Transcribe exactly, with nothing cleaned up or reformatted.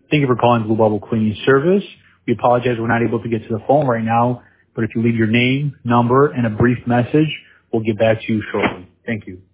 Thank you for calling Blue Bubble Cleaning Service. We apologize we're not able to get to the phone right now, but if you leave your name, number, and a brief message, we'll get back to you shortly. Thank you.